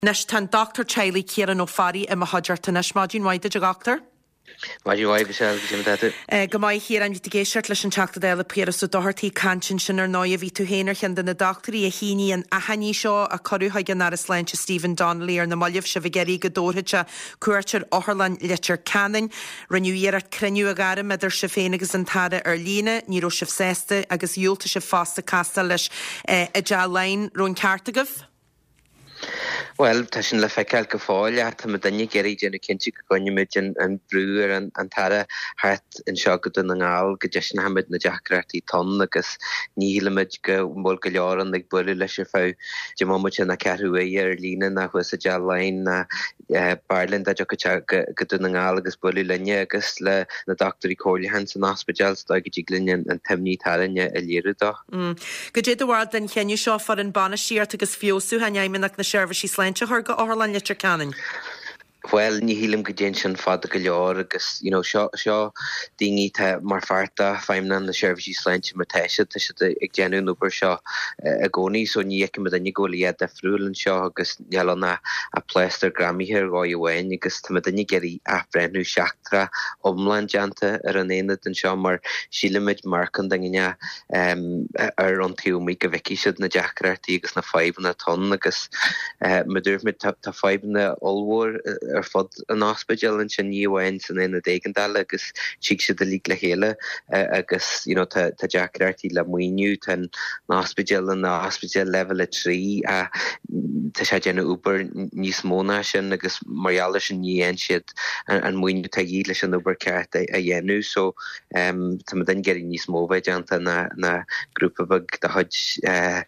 Nes tan Dr. Charlie Kieran O'Farry im Hadjarta nes Majin Waide Doctor. Majin Waide Jim Datu. Gamai here an Vitigation leis an teachta déile Pierce Doherty Canchin sin ar 9 ví tú hénar chan den na doctorí a híní an ahaní seo a choú hagan ar Sláinte Stephen Donnelly ar na Malibh se bhgéirí go dóirte cuairtear Orlan litir canin renúíar at creniu a garim idir se féin agus an tada ar líne ní ro sih sésta agus dúlta se fásta casta leis a dea lein rón ceartagah. Well, tashin le fecal go fáile tá danne geirí déna cinti go gonimid an brúr an tada hat in seo go duna ngáil go deisna hamid na deachreairtaí ton agus nílamid go bhil go learan ag buile leis ar fá de mámuid na cearú ar lína na chuas a de lein na Barlin a go duna ngáil agus buile linne agus le na doctorí cóirlehan san hospital sta go dtí glynne an temní tarinne a léiridá. Go dé bhhar den cheanniu seo far an bana síart agus fiosú haimmenach na seirbhísí Sláinte thug Orlan litir canin. Well, ní hílim go déin sin fada go leor agus seo dingi tá mar farta feimna na seirbhísí Sláinte mar teise tá si ag déanú núbar seo a gcónaí so ní eice a ní ggólaíad a frúlann seo agus nealna a pléistar gramíhir gáí bhhain agus tá daine geirí afrenú seachtra omlan deanta ar an éad an seo mar sílimid marcan dangine ar an tiúmí go bheici siad na deachreairtaí agus na fáimna ton agus madúrmid tá fáimna olmhór ar fod an hospital an sin níomhain san ina dégandála agus sík si de lí le héile agus tá deachreairtaí le muoinniu tan na hospital level 3 a tá sé déanna úbar níos móna sin agus mariala sin níon siad an muoinniu tá í leis an úbar ceart a dhéanú so tá den geirí níos móbhaid deanta na grúpa bag de chuid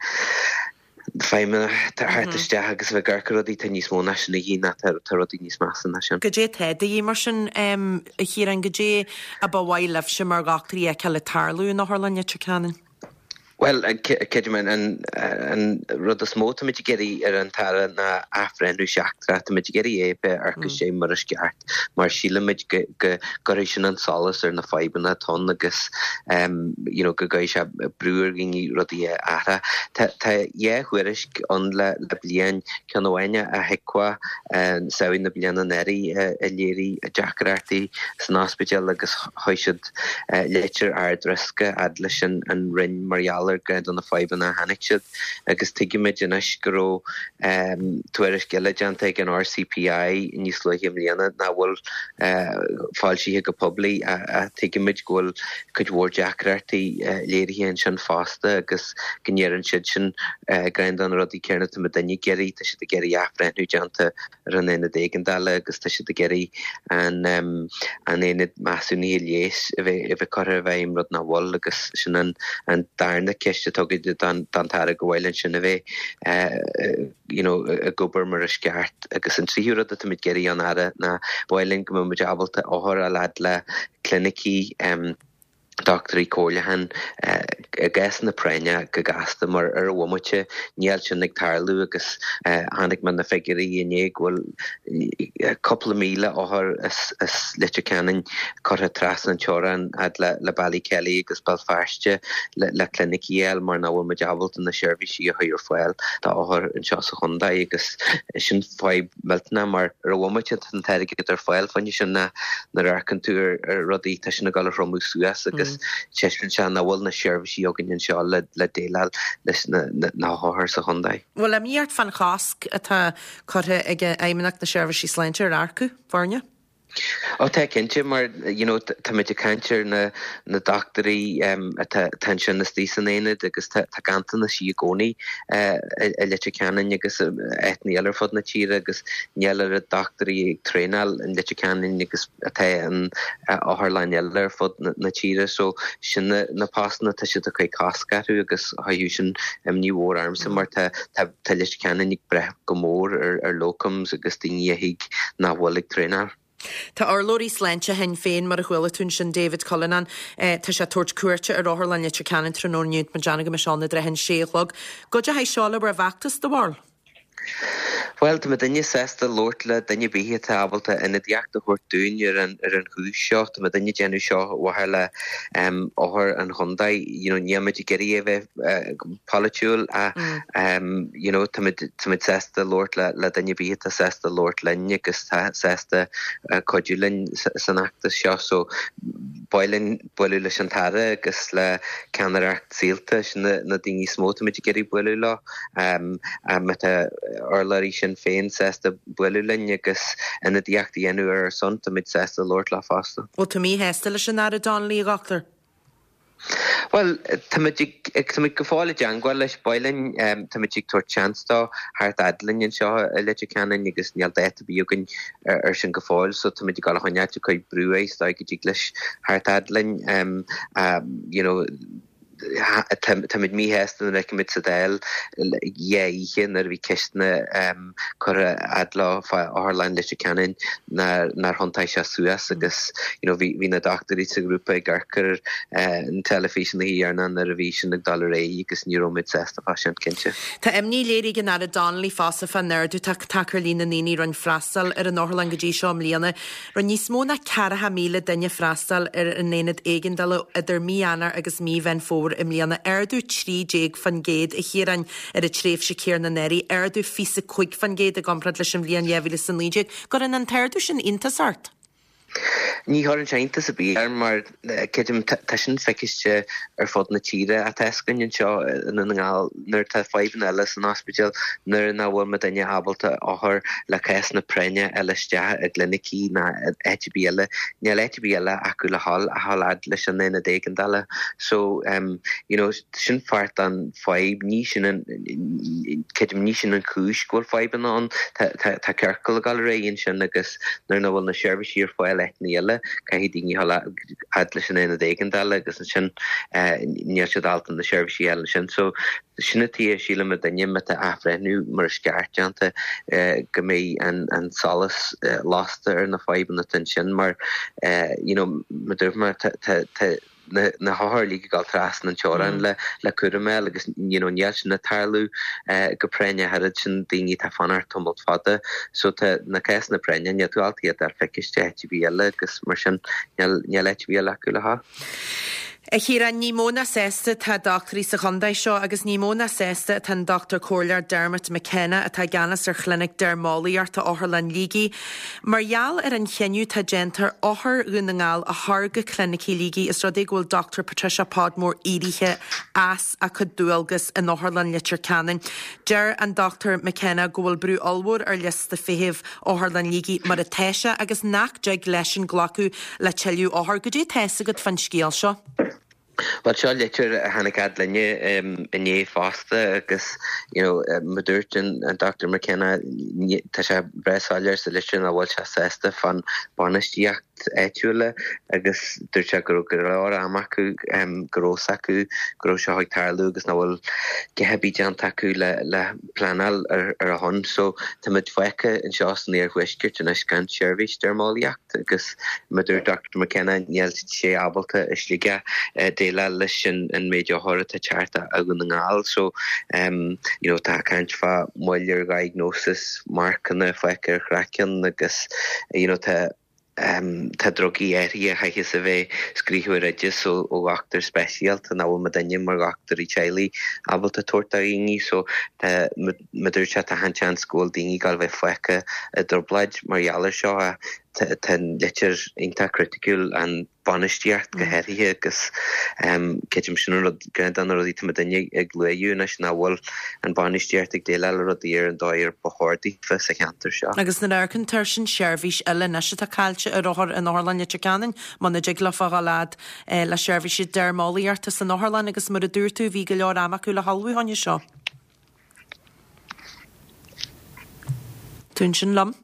Feime hartiste agus bheith garcarodí tá níos móna sin na hína tarodí níos massa na sin. Godé teide dhí mar sin hir an godé a bhhail leh sin mar gachtarí ag ceile tarlú na Orlan litir canin. Well, Kedman and rud a smóta mit geri ar an tara na afrenú seachtra mit geri épe ar go sé mar sceart mar sílamid go sin an salas ar na faibanna ton agus go gaid se brúr ginní rudí ara tá huiris an le blian ceanhaine a heicua saoin na blian an eri a léirí a deachreairtaí san hospital agus hoisiid letir ardresca adla sin an rin marialar gred an na faibanna hannichid agus tigimeid in isgro tuairis giligant ag an RCPI níos loihim líana na bhfuil fáil si go poblaí a tigimeid ghfuil chud mhór deachreairtaí léirithíonn sin fásta agus gnéann siad sin grand an rudí cearna tá daine geirí tá si a geirí afrenú deanta ar an éad éigeandála agus tá si a geirí an éad measúní léis a bheith choir a bheith rud na bhil agus sin an darna ceiste tugad dan tara go bhailann sin a bheith a gobar mar a sceart agus an tríúra a mid geirí an ara na bhailann go muid abalta áthar a lead le clinicí doctorí cóirlehan a gas na prenne go gasta mar ar bhmuite níl sin ag tarlú agus hánig man na figurí iné ghfuil couple míle áthar is litir canin chutha tras an teoran ad le Ballykelly agus Belfast le clinicíal mar na bhfuil meabhalt na seirbhísí a chuir foiil tá áthar an seo sa chunda agus sin fáib meltna mar ar bhmuite an teige ar foiil fanne sin na arcan tú ar rudí tá sin na gal romú suas agus Cheshman Shan na bhfuil na seirbhísí agin seo le déile leis na háthar sa chundaid. Well am íart fan chasc atá chutha ag éimeach na seirbhísí Sláinte ar arcu farne? Tá cinnte mar tá mid cantir na doctorí tan sin na tí san éad agus tá gananta na sí gcónaí a litir canin agus etníalar fod na tíre agus nealar a doctorí ag trénal an litir canin agus an áthirlein fod na tíre so sin na pásna tá si a chuid cascarú agus haú sin níomhór armsa mar tá litir canin ag breth go mór ar locums agus daoine a hiig na bhfuil ag trénal. Tá Orlóí Sláinte hen féin mar a chhuiile tún sin David Cullinan tá sé tuairt cuairte ar Orlan litir canin tróniuút mar deanna go me seánna dre hen séchlog. Go de haid seála bar bhachtas do bhil? Well, te met dinge sesta lortle dinge bihe tabalta in het jacht hoort doen er een huisshot met dinge genu seo wahela or an Hyundai niame geriewe palachul te met sesta lortle la dinge bihe sesta lortlinje gus sesta kodulin sanachta seo so boilin bolule chantare gus le canaracht seelte na dinge smote met geri bolula met orlarí sin féin sesta builulin agus ina dtíochtaí enú ar sonta mit sesta Lord lá fásta. Ó tá mí heasta leis an ara Donnelly gachtar? Well, tamid go fáile deangáil leis bailin tamid tuair chanstá thart adlin seo leite canan agus níall déta bíogann ar sin go fáil, so tamid gáil chuineate chuid brúéis dá go dtí leis thart adlin tamid mi hestan an ekimid sa del íchin ar vi kistna chur adla álain leis canin nar hontai se suas agus vi na doctorí sa grúpa garcur an telefísin hí ar an a vísin ag dollar agus nírómid sesta fashion kinse. Tá imní léri gan ar a Donnelly fása fan nerdu takear lína níní ran frastal ar an Northland godí seo mlíana ran níos mó na 4,000 dunne frastal ar an néad éigindal idir míanar agus mí ven fór imlíana erdú 3 fan géad a chéran ar a tréf se céir na neri erdú fisa 5 fan géad a gomprad leis an bblion jefili san líide go an terdu sin intasart. Ní har an seinta sa bí mar ceidim sin feiciiste ar fod na tíre a tescain seo in ngáil nuir tá 5 eile an hospital nuair na bhfuil me daine abalta áthir le cais na prenne eileiste a glinicí na etbíile níl etbíile acu le hall a hallad leis an na dégan dala so sin fart an 5 ní sin ceidim ní sin an cúis ghfuil 5 an tá ceircail gal réon sin agus nuair na bhfuil na seirbhísí ar fáil níile cai dingi hala adlis in a dégan dala agus sin níl se daltan na seirbhísí eile sin so sinna tí síle me daine me a afrenú mar sceartjananta go mé an salas lásta ar na 5 na tin sin mar me dúr mar na háthir líka gáil trasna an teoran le cuaramé agus níl sin na tarlú go prenne herad sin daoine tá fanar tomult fada so na cais na prenne níl tú altíad ar feiciiste etbíile agus mar sin níl etbíile acu le ha. Híra nímóna sésta tá doctorí sa chundaid seo agus nímóna sésta tan Dr. Corlear Dermot McKenna a tá ganas ar chlinig dermálaíart a áthir len lígi. Margheall ar an cheanniu tá gentar áthir únagáil a thurga clinicí lígi is rud ghfuil Dr. Patricia Podmore írithe as a chud dúalgus in áthir len litir canan. Deir an Dr. McKenna ghfuil brú olmhór ar lista fihih áthir len lígi mar a teise agus nach deag leis an glacu le teiliú áthir go dtí teise go fan scéal seo. Well seo letir hannig adlinne iné fásta agus madúirt an Dr. McKenna tá sé breáir sa litin a bhil se sésta fan banistíocht éúile agus dúir se gur á amacu grós acu gró se haag tarlú agus na bhfuil gehebíjan acu le planal ar a hon so tá mid foice in seosan ar huiscirt in gan seirbhís dermálaíocht agus madúir Dr. McKenna níl sé abalta is líga déile leis sin an méidir háirta tearta agan na ngáil so tá caint fa moilir diagnosis marcanna foice ar chracean agus tá drogaí éirí a haiche sa bheith scríú réidir ó achtar speisialt a náfuil me daine mar achtar í teilí abalta tuairta íní so madúir se a hanchan scóil daoine gáil bheith foice a dorblaid margheallar seo a ten letter inta critical an banistíart go herithe agus ceidim sin an rodí me daine ag léú na sin bhfuil an banistíart ag déile rodí ar an dáir bethirdaí fe sa cheantar seo. Agus na aircan tar sin seirbhís eile neise tá caiilte ar áthir an Áirlann Canan man na deagla fágáilad le seirbhísí dermálaíarta san Áirlann agus mar a dúirtú bhí go leor amach le halbhú haine seo. Tún sin lam.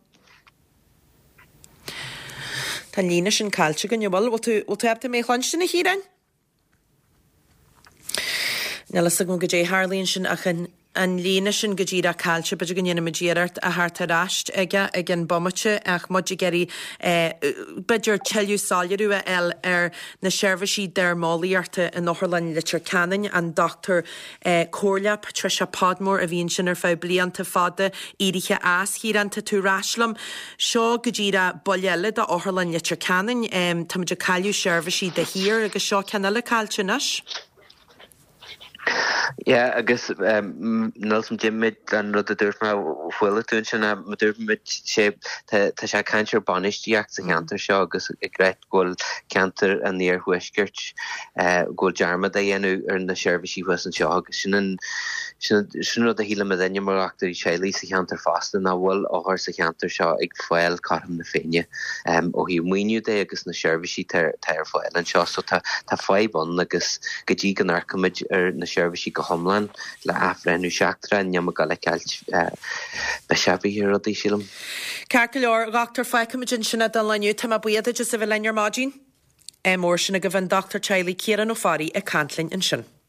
Tá lína sin caiilte gan bhil tú hebta mé chuinsin na hírain? Nelas go dé Harlíonn sin an líne sin go ddíra caiilte be go dhéanam ddíart a háart aráist ige ag an bommate ach mud geirí beidir teú sáileú ar na seirbhísí dermáíarta in Northern Litter Canin an Dr. Corlia Patricia Podmore a bhíonn sin ar fá blianta fada íriche as hírananta tú ráislam seo go ddíra bolile a Northern Litter Canin tá de caiú seirbhísí de hir agus seo cenala caiilte nas. Ja, agus Nelson Jimmid an rud a dúirt me bhfuil tún sin a dúirmid sé tá sé cantir banistíach sa cheantar seo agus i gréit ghil ceantar a níor huisgurt ghil dearmad a dhéanú ar na seirbhísí was an seo agus sin rud a híle me daine marachtar í chéilí sa cheantar fasta ná bhfuil áthir sa cheantar seo ag foiil carm na féine ó hí muoinú dé agus na seirbhísí tar foiil an seo so tá fáibban agus go dtí gan arcamid ar na seirbhísí go homlan le afrenú seachtra neam go le ceilt be seabhí hir a dí sílam. Ceir go leor gachtar feicimidin sinna don leniu tá buiad just a bheith lear mádín mór sinna go bhain Dr. Charlie Kieran O'Farry a Cantlin in sin.